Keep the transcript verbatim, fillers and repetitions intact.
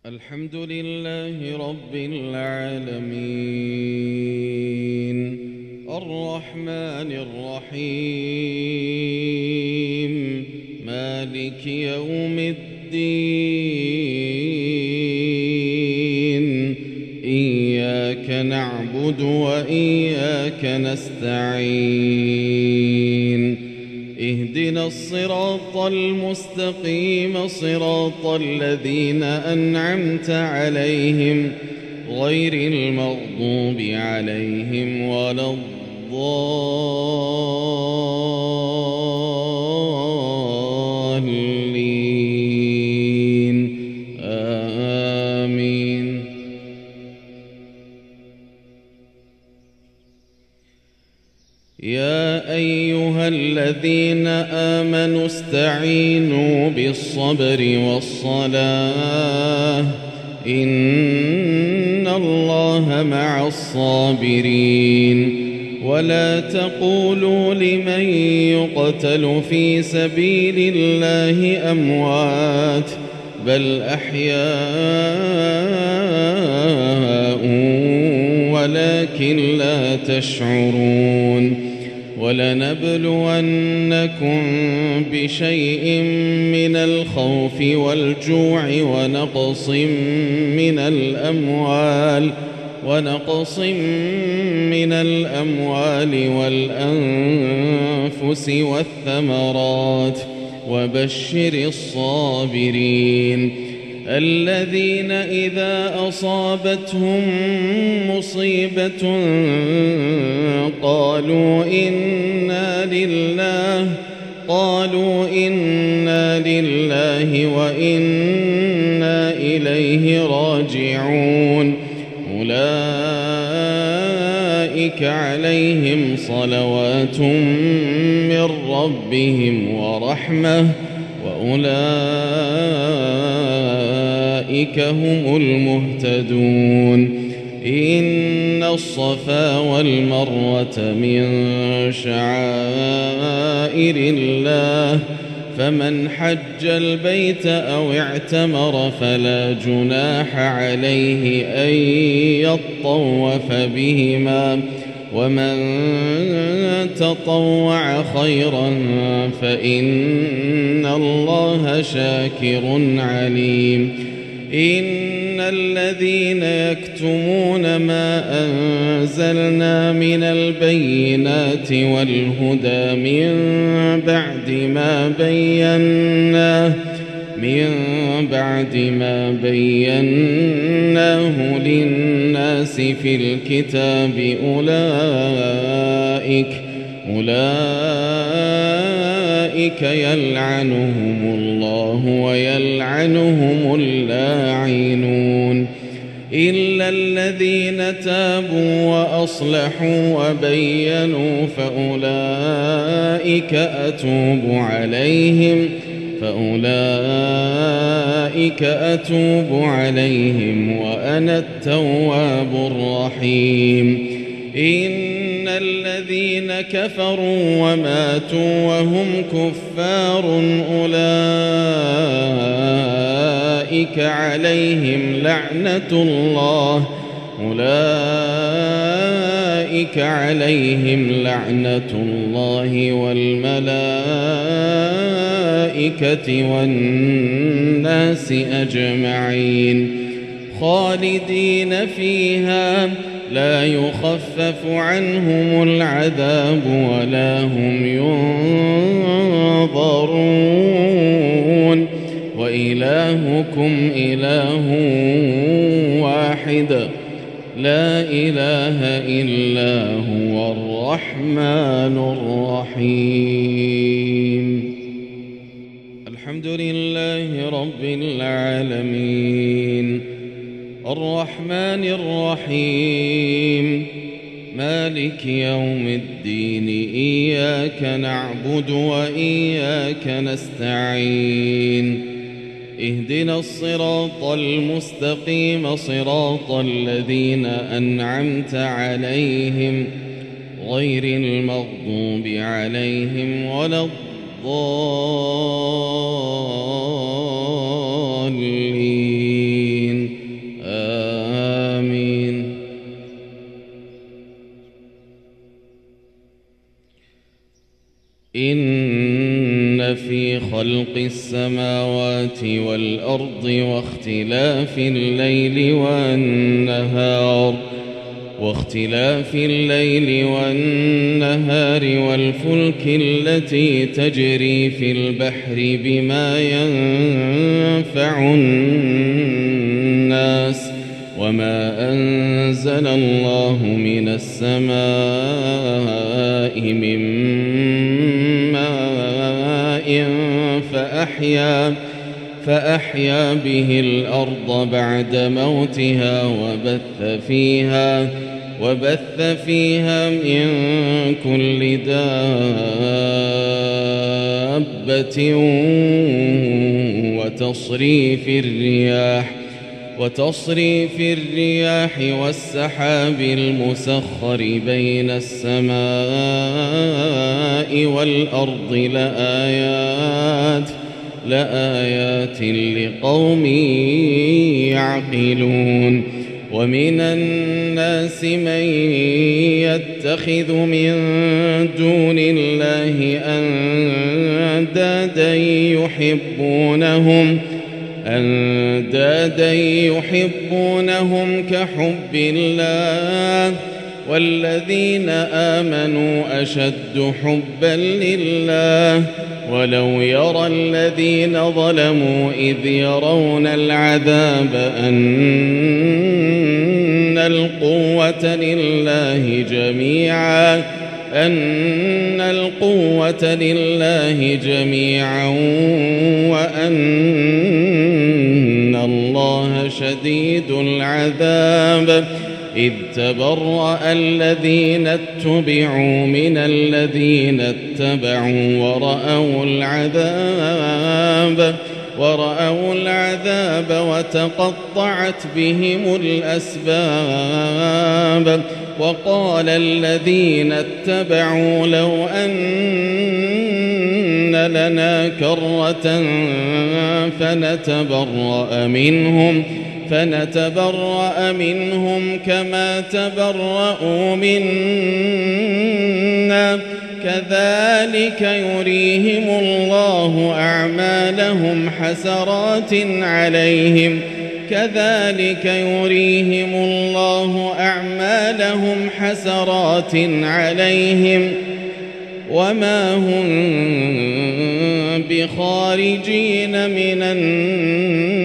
الحمد لله رب العالمين الرحمن الرحيم مالك يوم الدين إياك نعبد وإياك نستعين اهدنا الصراط المستقيم صراط الذين أنعمت عليهم غير المغضوب عليهم ولا الضالين آمين. يا أيها الذين آمنوا استعينوا بالصبر والصلاة إن الله مع الصابرين ولا تقولوا لمن يقتل في سبيل الله أموات بل أحياء ولكن لا تشعرون ولنبلونكم بشيء من الخوف والجوع ونقص من الأموال ونقص من الأموال والأنفس والثمرات وبشر الصابرين الذين إذا أصابتهم مصيبة قالوا إنا لله قالوا إنا لله وإنا إليه راجعون أولئك عليهم صلوات من ربهم ورحمة وأولئك هم المهتدون إن الصفا والمروة من شعائر الله فمن حج البيت أو اعتمر فلا جناح عليه أن يطوف بهما ومن تطوع خيرا فإن الله شاكر عليم. إن الذين يكتمون ما أنزلنا من البينات والهدى من بعد ما بيناه من بعد ما بيناه للناس في الكتاب أولئك أولئك يلعنهم الله ويلعنهم اللاعنون إلا الذين تابوا وأصلحوا وبينوا فأولئك أتوب عليهم فأولئك أتوب عليهم وأنا التواب الرحيم. إن الذين كفروا وماتوا وهم كفار أولئك عليهم لعنة الله أولئك عليهم لعنة الله والملائكة والناس أجمعين خالدين فيها لا يخفف عنهم العذاب ولا هم ينظرون وإلهكم إله واحد لا إله إلا هو الرحمن الرحيم. الحمد لله رب العالمين الرحمن الرحيم مالك يوم الدين إياك نعبد وإياك نستعين اهدنا الصراط المستقيم صراط الذين أنعمت عليهم غير المغضوب عليهم ولا الضالين خلق السماوات والأرض واختلاف الليل والنهار واختلاف الليل والنهار والفلك التي تجري في البحر بما ينفع الناس وما أنزل الله من السماء من ماء فأحيا فأحيا به الأرض بعد موتها وبث فيها وبث فيها من كل دابة وتصريف الرياح وتصريف الرياح والسحاب المسخر بين السماء والأرض لآيات لآيات لقوم يعقلون ومن الناس من يتخذ من دون الله أندادا يحبونهم أندادا يحبونهم كحب الله والذين آمنوا أشد حبا لله ولو يرى الذين ظلموا إذ يرون العذاب أن القوة لله جميعا أن القوة لله جميعا وأن الله شديد العذاب إذ تبرأ الذين اتبعوا من الذين اتبعوا ورأوا العذاب ورأوا العذاب وتقطعت بهم الأسباب وقال الذين اتبعوا لو أن لنا كرة فنتبرأ منهم فنتبرأ منهم كما تبرأوا منا كذلك يريهم الله أعمالهم حسرات عليهم كذلك يريهم الله أعمالهم حسرات عليهم وما هم بخارجين من النار